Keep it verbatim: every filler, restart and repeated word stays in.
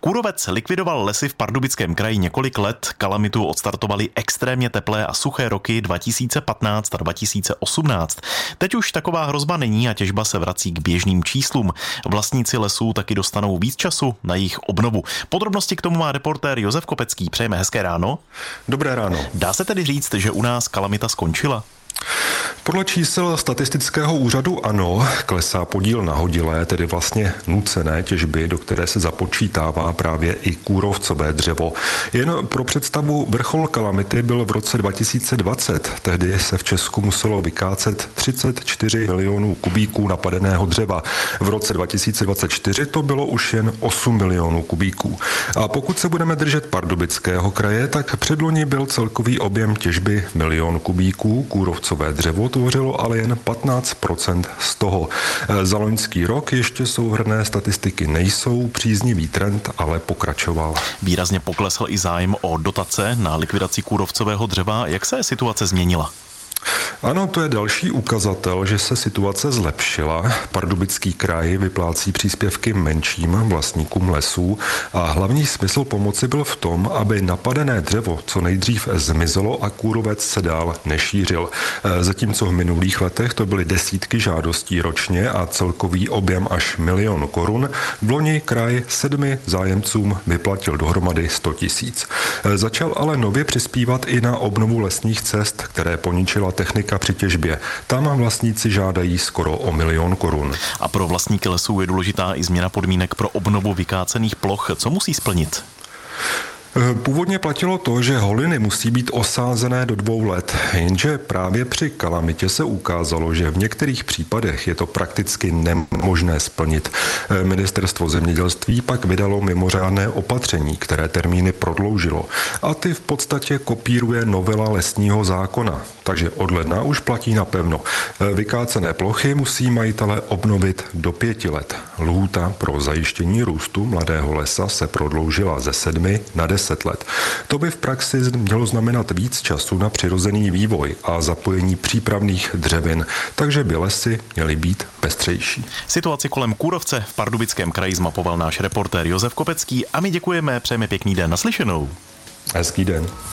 Kůrovec likvidoval lesy v Pardubickém kraji několik let. Kalamitu odstartovaly extrémně teplé a suché roky dva tisíce patnáct a dva tisíce osmnáct. Teď už taková hrozba není a těžba se vrací k běžným číslům. Vlastníci lesů taky dostanou víc času na jejich obnovu. Podrobnosti k tomu má reportér Josef Kopecký. Přejeme hezké ráno. Dobré ráno. Dá se tedy říct, že u nás kalamita skončila? Podle čísel statistického úřadu ano, klesá podíl nahodilé, tedy vlastně nucené těžby, do které se započítává právě i kůrovcové dřevo. Jen pro představu, vrchol kalamity byl v roce dva tisíce dvacet. Tehdy se v Česku muselo vykácet třicet čtyři milionů kubíků napadeného dřeva. V roce dva tisíce dvacet čtyři to bylo už jen osm milionů kubíků. A pokud se budeme držet Pardubického kraje, tak předloni byl celkový objem těžby milion kubíků. Kůrovcové dřevo tvořilo ale jen patnáct procent z toho. Za loňský rok ještě souhrnné statistiky nejsou, příznivý trend ale pokračoval. Výrazně poklesl i zájem o dotace na likvidaci kůrovcového dřeva. Jak se situace změnila? Ano, to je další ukazatel, že se situace zlepšila. Pardubický kraj vyplácí příspěvky menším vlastníkům lesů a hlavní smysl pomoci byl v tom, aby napadené dřevo co nejdřív zmizelo a kůrovec se dál nešířil. Zatímco v minulých letech to byly desítky žádostí ročně a celkový objem až milion korun, v loni kraj sedmi zájemcům vyplatil dohromady sto tisíc. Začal ale nově přispívat i na obnovu lesních cest, které poničila technika při těžbě. Tam vlastníci žádají skoro o milion korun. A pro vlastníky lesů je důležitá i změna podmínek pro obnovu vykácených ploch. Co musí splnit? Původně platilo to, že holiny musí být osázené do dvou let, jenže právě při kalamitě se ukázalo, že v některých případech je to prakticky nemožné splnit. Ministerstvo zemědělství pak vydalo mimořádné opatření, které termíny prodloužilo. A ty v podstatě kopíruje novela lesního zákona, takže od ledna už platí napevno. Vykácené plochy musí majitelé obnovit do pěti let. Lhůta pro zajištění růstu mladého lesa se prodloužila ze sedmi na deset let. To by v praxi mělo znamenat víc času na přirozený vývoj a zapojení přípravných dřevin, takže by lesy měly být pestřejší. Situaci kolem kůrovce v Pardubickém kraji zmapoval náš reportér Josef Kopecký a my děkujeme, přejeme pěkný den, naslyšenou. Hezký den.